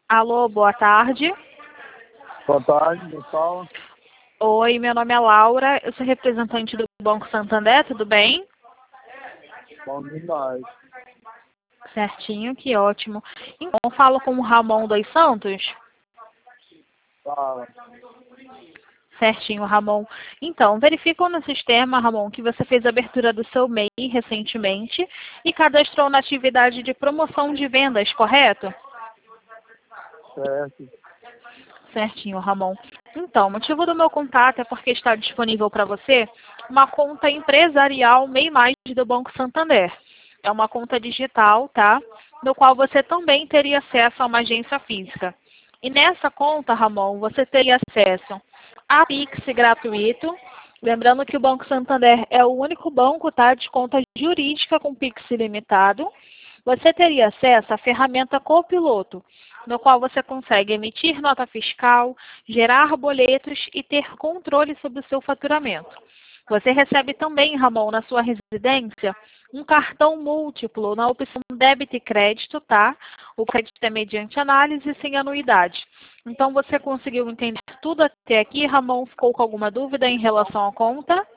Alô, boa tarde. Boa tarde, pessoal. Oi, meu nome é Laura, eu sou representante do Banco Santander, tudo bem? Bom demais. Certinho, que ótimo. Então, eu falo com o Ramon dos Santos? Fala. Certinho, Ramon. Então, verificou no sistema, Ramon, que você fez a abertura do seu MEI recentemente e cadastrou na atividade de promoção de vendas, correto? Certo. Certinho, Ramon. Então, o motivo do meu contato é porque está disponível para você uma conta empresarial MEI Mais do Banco Santander. É uma conta digital, tá? No qual você também teria acesso a uma agência física. E nessa conta, Ramon, você teria acesso a Pix gratuito. Lembrando que o Banco Santander é o único banco, tá, de conta jurídica com Pix ilimitado. Você teria acesso à ferramenta Copiloto, no qual você consegue emitir nota fiscal, gerar boletos e ter controle sobre o seu faturamento. Você recebe também, Ramon, na sua residência, um cartão múltiplo na opção débito e crédito, tá? O crédito é mediante análise sem anuidade. Então, você conseguiu entender tudo até aqui, Ramon? Ficou com alguma dúvida em relação à conta?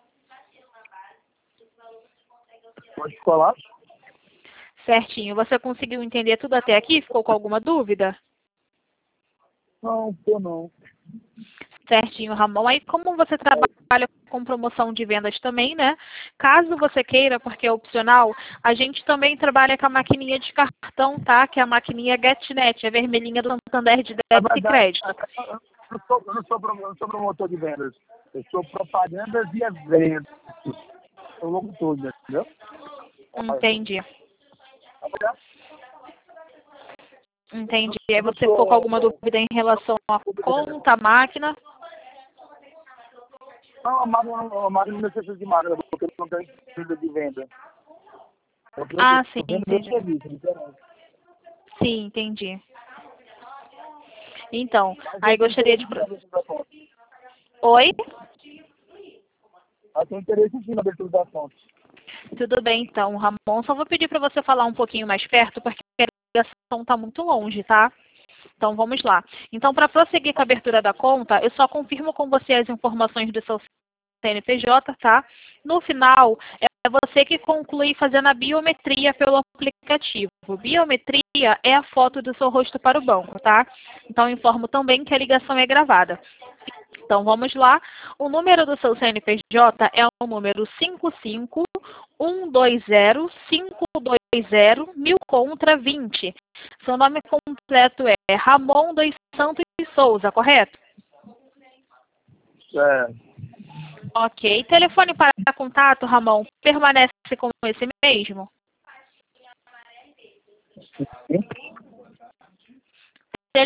Pode falar? Certinho. Você conseguiu entender tudo até aqui? Ficou com alguma dúvida? Não, tô não. Certinho, Ramon. Aí, como você trabalha com promoção de vendas também, né? Caso você queira, porque é opcional, a gente também trabalha com a maquininha de cartão, tá? Que é a maquininha GetNet, a vermelhinha do Santander de Na débito e verdade, crédito. eu não sou promotor de vendas. Eu sou propagandas e eventos. Eu logo todo, entendeu? Entendi. Entendi. Aí Eu não você ficou com alguma sou... dúvida em relação à conta, à máquina? Não, a máquina não necessita de máquina, porque eu não tenho venda de venda. Ah, sim, Eu vendo meu entendi. serviço, entendeu? Sim, entendi. Então, Mas aí eu tenho gostaria de... interesse na abertura da conta. Oi? Eu tenho interesse sim na abertura da conta. Tudo bem, então, Ramon. Só vou pedir para você falar um pouquinho mais perto, porque a ligação está muito longe, tá? Então, vamos lá. Então, para prosseguir com a abertura da conta, eu só confirmo com você as informações do seu CNPJ, tá? No final, é você que conclui fazendo a biometria pelo aplicativo. Biometria é a foto do seu rosto para o banco, tá? Então, informo também que a ligação é gravada. Então, vamos lá. O número do seu CNPJ é o número 55120520 contra 20. Seu nome completo é Ramon dos Santos Souza, correto? Ok. Telefone para contato, Ramon, permanece com esse mesmo?